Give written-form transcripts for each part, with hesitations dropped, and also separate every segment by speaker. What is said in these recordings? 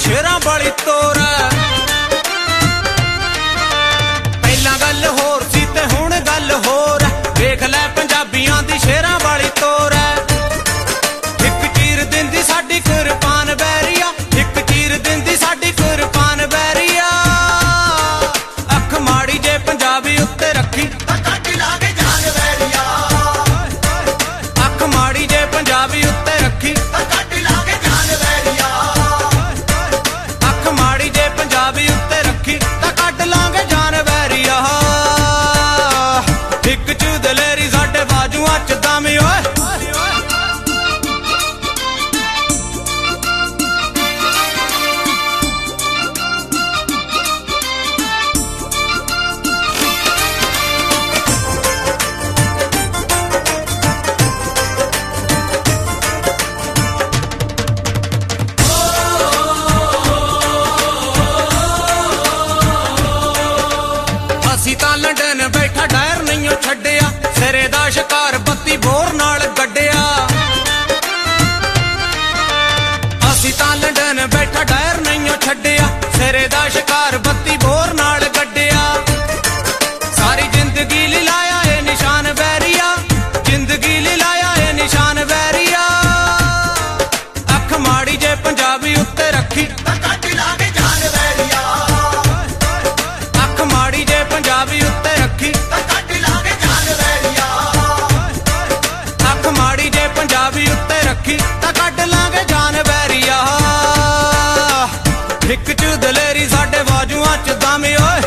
Speaker 1: शेरां वाली तोर पहला गल होर सी ते हुण गल होर देख लै पंजाबियां दी शेरां वाली तोर एक चीर दिंदी साडी कुर्बान बैरिया एक चीर दिंदी साडी कुर्बान बैरिया अख माड़ी जे पंजाबी उत्ते रखी पंजाबी उत्ते रखी अख माड़ी जे पंजाबी उत्ते रखी तां कड्ड लांगे जान वैरिया हिक च दलेरी साडे बाजुआं च दम ओए लंडन बैठा डायर नहीं छड्डिया सिरे दा शिकार बत्ती बोर नाल गड्डिया असी तां लंडन बैठा डायर नहीं छड्डिया सिरे दा शिकार बत्ती बोर नाल गड्डिया सारी जिंदगी लिलाया ए निशान बैरिया जिंदगी लिलाया ए निशान बैरिया अख माड़ी जे पंजाबी उत्ते रखी माड़ी जे पंजाबी उत्ते रखी अख माड़ी जे पंजाबी उत्ते रखी तां कड्ड लांगे जान वैरिया हिक च दलेरी साडे बाजुआं च दम ओए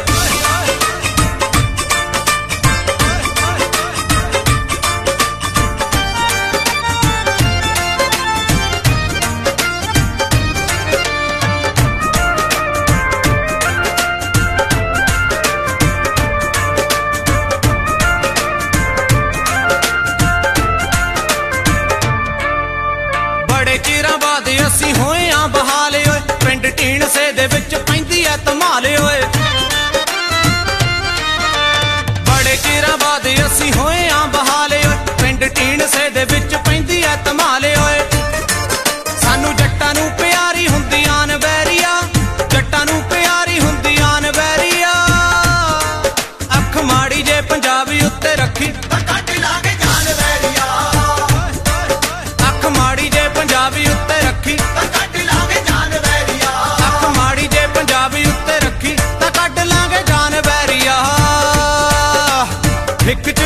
Speaker 1: चिरां बाद असी होए आ बहाल ओए पिंड ढींडसे दे विच पैंदी ऐ धमाल ओए बड़े चिरां बाद असी होए आ बहाल ओए पिंड ढींडसे दे विच पैंदी ऐ धमाल ओए सानू जट्टां नूं प्यारी हुंदी आन वैरिया जट्टां नूं प्यारी हुंदी आन वैरिया अख माड़ी जे पंजाबी उत्ते रखी माड़ी जे पंजाबी उत्ते रखी अख माड़ी जे पंजाबी उत्ते रखी तां कड्ड लांगे जान वैरिया हिक